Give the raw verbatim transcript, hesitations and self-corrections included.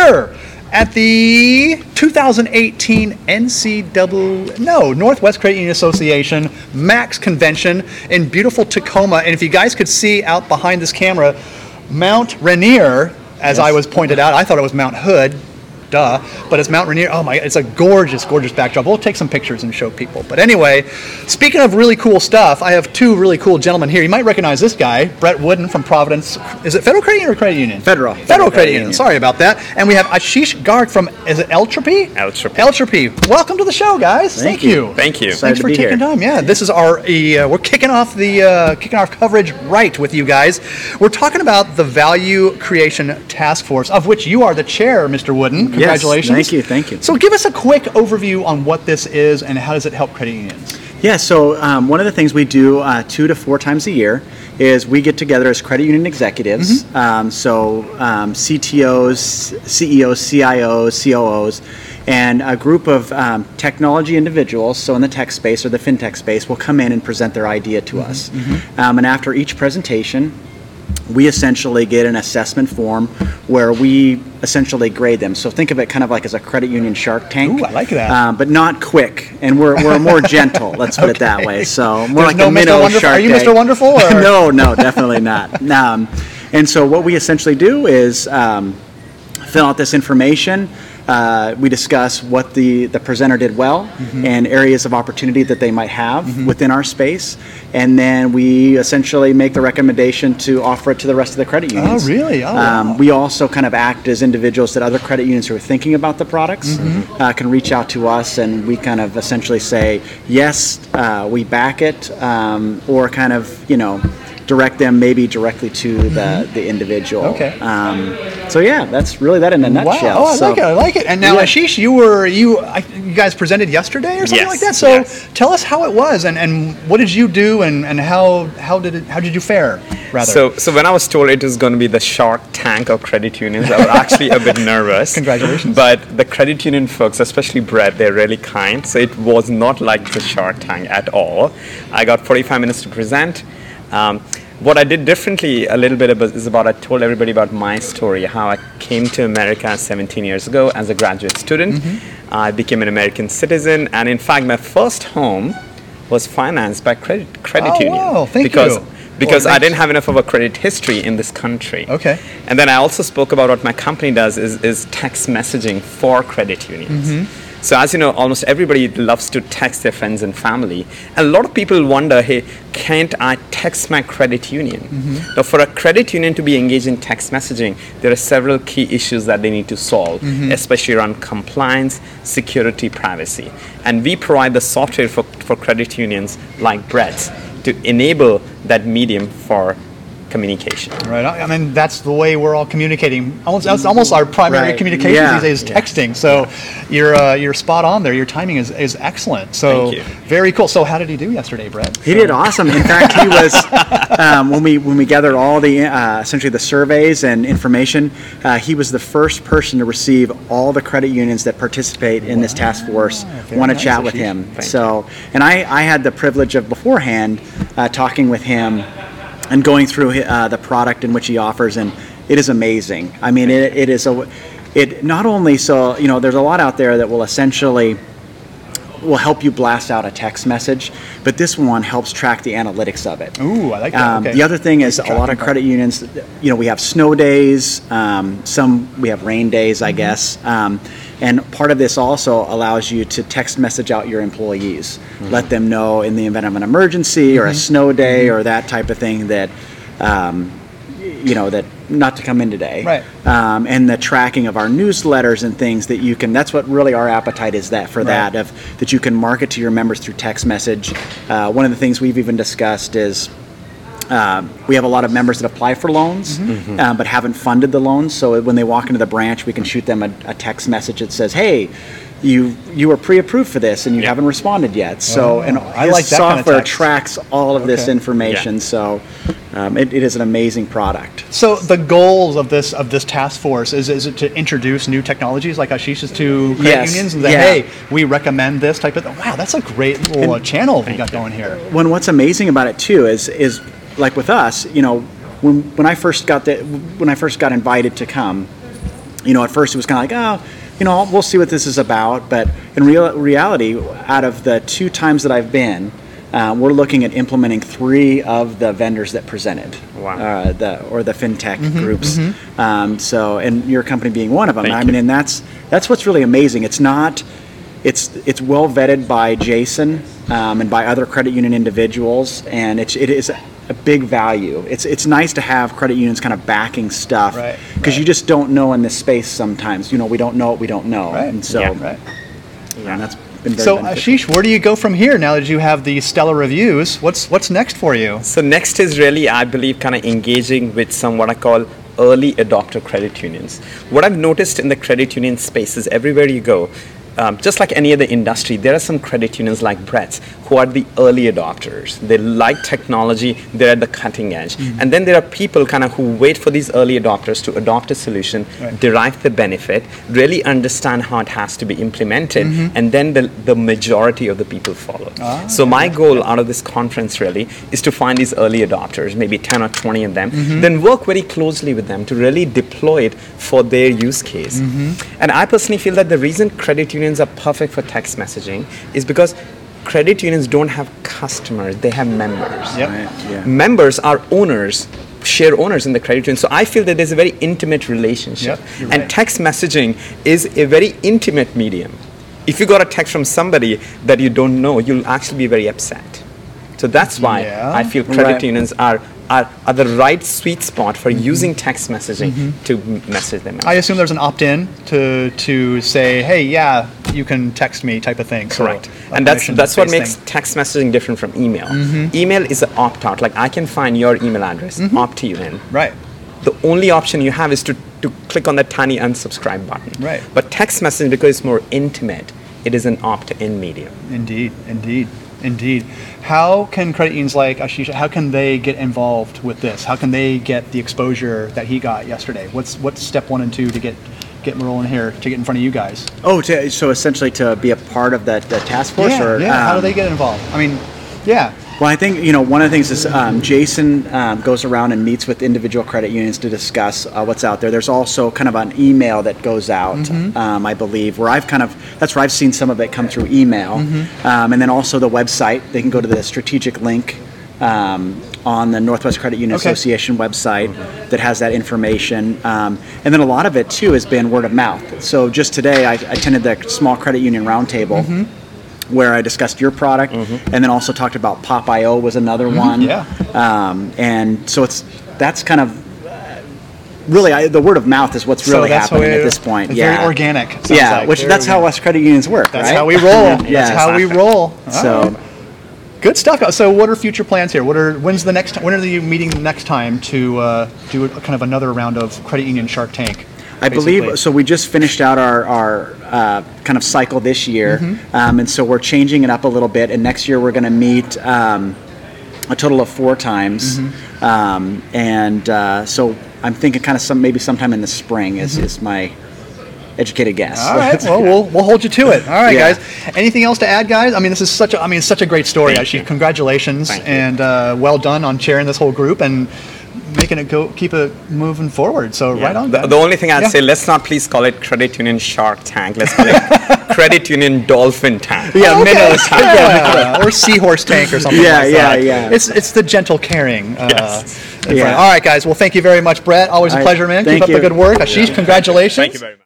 here at the two thousand eighteen N C double A, no, Northwest Credit Union Association MAX convention in beautiful Tacoma. And if you guys could see out behind this camera, Mount Rainier, as yes. I was pointed out, I thought it was Mount Hood. Duh, but it's Mount Rainier. Oh my, it's a gorgeous, gorgeous backdrop. We'll take some pictures and show people. But anyway, speaking of really cool stuff, I have two really cool gentlemen here. You might recognize this guy, Brett Wooden from Providence. Is it Federal Credit Union or Credit Union? Federal. Federal, Federal Credit Union. Union. Sorry about that. And we have Ashish Garg from, is it Eltropy? Eltropy. Eltropy. Welcome to the show, guys. Thank, Thank you. you. Thank you. Thanks for taking here. time. Yeah, this is our, uh, we're kicking off the, uh, kicking off coverage right with you guys. We're talking about the Value Creation Task Force, of which you are the chair, Mister Wooden. Congratulations. Yes, thank you. Thank you. So give us a quick overview on what this is and how does it help credit unions? Yeah, so um, one of the things we do uh, two to four times a year is we get together as credit union executives, mm-hmm. um, so um, C T Os, C E Os, C I Os, C O Os, and a group of um, technology individuals, so in the tech space or the fintech space, will come in and present their idea to mm-hmm. us. Mm-hmm. Um, and after each presentation, we essentially get an assessment form where we essentially grade them. So think of it kind of like as a credit union Shark Tank. Ooh, I like that. Um, but not quick, and we're we're more gentle. Let's put okay. it that way. So more There's like no a minnow Mister Shark Are you Tank. Mister Wonderful? Or? no, no, definitely not. Um, and so what we essentially do is um, fill out this information. Uh, we discuss what the, the presenter did well mm-hmm. and areas of opportunity that they might have mm-hmm. within our space. And then we essentially make the recommendation to offer it to the rest of the credit unions. Oh, really? Oh, um, wow. We also kind of act as individuals that other credit unions who are thinking about the products mm-hmm. uh, can reach out to us, and we kind of essentially say, yes, uh, we back it, um, or kind of, you know, direct them maybe directly to the, mm-hmm. the individual. Okay. Um, so yeah, that's really that in a nutshell. Wow. Oh, I so, like it. I like it. And now, yeah. Ashish, you were you I, you guys presented yesterday or something yes. like that. So yes. tell us how it was and, and what did you do and, and how how did it how did you fare? Rather. So so when I was told it was going to be the Shark Tank of credit unions, I was actually a bit nervous. Congratulations. But the credit union folks, especially Brett, they're really kind. So it was not like the Shark Tank at all. I got forty-five minutes to present. Um, What I did differently a little bit about, is about I told everybody about my story, how I came to America seventeen years ago as a graduate student. Mm-hmm. I became an American citizen, and in fact, my first home was financed by credit credit oh, union. Wow, thank because, you. Because well, I didn't have enough of a credit history in this country. Okay. And then I also spoke about what my company does is, is text messaging for credit unions. Mm-hmm. So as you know, almost everybody loves to text their friends and family. And a lot of people wonder, hey, can't I text my credit union? Mm-hmm. Now, for a credit union to be engaged in text messaging, there are several key issues that they need to solve, mm-hmm. especially around compliance, security, privacy. And we provide the software for, for credit unions like Brett's to enable that medium for communication. Right. I mean, that's the way we're all communicating. Almost, that's almost our primary right. communication yeah. these days is yeah. texting. So yeah. you're uh, you're spot on there. Your timing is, is excellent. So Thank you. Very cool. So how did he do yesterday, Brett? He so. did awesome. In fact, he was um, when we when we gathered all the uh, essentially the surveys and information. Uh, he was the first person to receive all the credit unions that participate in wow. this task force want to nice chat with him. Thank so, and I I had the privilege of beforehand uh, talking with him and going through uh, the product in which he offers, and it is amazing. I mean, it, it is a, it not only so, you know, there's a lot out there that will essentially, will help you blast out a text message, but this one helps track the analytics of it. Ooh, I like that. Um, okay. The other thing is a lot of credit unions, you know, we have snow days, um, some, we have rain days, I mm-hmm. guess, um, and part of this also allows you to text message out your employees, mm-hmm. let them know in the event of an emergency or mm-hmm. a snow day mm-hmm. or that type of thing that, um, you know, that not to come in today. Right. Um, and the tracking of our newsletters and things that you can, that's what really our appetite is that for right. that, of that you can market to your members through text message. Uh, one of the things we've even discussed is Uh, we have a lot of members that apply for loans, mm-hmm. uh, but haven't funded the loans. So when they walk into the branch, we can shoot them a, a text message that says, "Hey, you you were pre-approved for this, and you yeah. haven't responded yet." So, oh, and I his like that software kind of text. tracks all of okay. this information. Yeah. So, um, it, it is an amazing product. So the goals of this of this task force is is it to introduce new technologies like Ashish's to credit Yes. unions and say, Yeah. hey, we recommend this type of thing. Wow, that's a great little And, channel we got going here. When what's amazing about it too is is like with us, you know, when when I first got the when I first got invited to come, you know, at first it was kind of like, oh, you know, we'll see what this is about. But in real reality, out of the two times that I've been, uh, we're looking at implementing three of the vendors that presented, Wow. uh, the or the fintech Mm-hmm, groups. Um, so, and your company being one of them. Thank I you. mean, and that's that's what's really amazing. It's not. It's it's well vetted by Jason um, and by other credit union individuals, and it's it is a big value. It's it's nice to have credit unions kind of backing stuff, Right, because right. you just don't know in this space sometimes. You know, we don't know what we don't know, Right. and so Yeah. Right. yeah, that's been very So beneficial. Ashish, where do you go from here now that you have the stellar reviews? What's what's next for you? So next is really, I believe, kind of engaging with some what I call early adopter credit unions. What I've noticed in the credit union space is everywhere you go, um, just like any other industry, there are some credit unions like Brett's who are the early adopters. They like technology, they're at the cutting edge. Mm-hmm. And then there are people kind of who wait for these early adopters to adopt a solution, Right. derive the benefit, really understand how it has to be implemented, Mm-hmm. and then the, the majority of the people follow. Ah, so my goal out of this conference really is to find these early adopters, maybe ten or twenty of them, Mm-hmm. then work very closely with them to really deploy it for their use case. Mm-hmm. And I personally feel that the reason credit unions are perfect for text messaging is because credit unions don't have customers, they have members. Yep. Right, yeah. Members are owners, share owners in the credit union. So I feel that there's a very intimate relationship. Yep, you're and right. text messaging is a very intimate medium. If you got a text from somebody that you don't know, you'll actually be very upset. So that's why Yeah. I feel credit Right. unions are, are, are the right sweet spot for Mm-hmm. using text messaging to m- message them. I assume there's an opt-in to to say, hey, yeah, you can text me type of thing. So, Correct. a And that's that's what permission-based makes thing. text messaging different from email. Mm-hmm. Email is an opt-out. Like I can find your email address, opt you in. Right. The only option you have is to, to click on that tiny unsubscribe button. Right. But text messaging, because it's more intimate, it is an opt-in medium. Indeed, indeed, indeed. How can credit unions like Ashish, how can they get involved with this? How can they get the exposure that he got yesterday? What's what's step one and two to get get rolling here, to get in front of you guys? Oh, to, so essentially to be a part of the, the task force, yeah, or yeah. How do um, they get involved? I mean, yeah. Well, I think, you know, one of the things is um, Jason um, goes around and meets with individual credit unions to discuss uh, what's out there. There's also kind of an email that goes out, Mm-hmm. um, I believe, where I've kind of, that's where I've seen some of it come through email. Mm-hmm. Um, and then also the website. They can go to the strategic link um, on the Northwest Credit Union Okay. Association website that has that information. Um, and then a lot of it, too, has been word of mouth. So just today, I attended the Small Credit Union Roundtable, Mm-hmm. where I discussed your product, and then also talked about Pop dot I O was another one. yeah. Um, and so it's that's kind of uh, really I, the word of mouth is what's really so that's happening how we, at this point. it's yeah, very organic. sounds yeah, like. which Very that's how organic. us credit unions work. That's right? how we roll. Yeah. That's how we roll. All So. right. Good stuff. So, what are future plans here? What are when's the next? When are you meeting next time to uh, do a, kind of another round of credit union Shark Tank? I basically? believe so. We just finished out our, our uh, kind of cycle this year, Mm-hmm. um, and so we're changing it up a little bit. And next year we're going to meet um, a total of four times, Mm-hmm. um, and uh, so I'm thinking kind of some maybe sometime in the spring is, is my educated guess. Mm-hmm. All right. Well, we'll we'll hold you to it. All right, Yeah. guys. Anything else to add, guys? I mean, this is such a I mean, it's such a great story. Thank Actually, you. congratulations Thank you. and uh, well done on chairing this whole group and making it go, keep it moving forward. So right on. The, guys. the only thing I'd Yeah. say, let's not please call it Credit Union Shark Tank. Let's call it Credit Union Dolphin Tank. Yeah, Okay. minnows. Yeah. Or seahorse tank or something Yeah, like yeah, that. yeah. It's it's the gentle caring. Uh, Yes. in Yeah. front. All right, guys. Well, thank you very much, Brett. Always a All right. pleasure, man. Thank Keep up you. the good work. Ashish, congratulations. Thank you very much.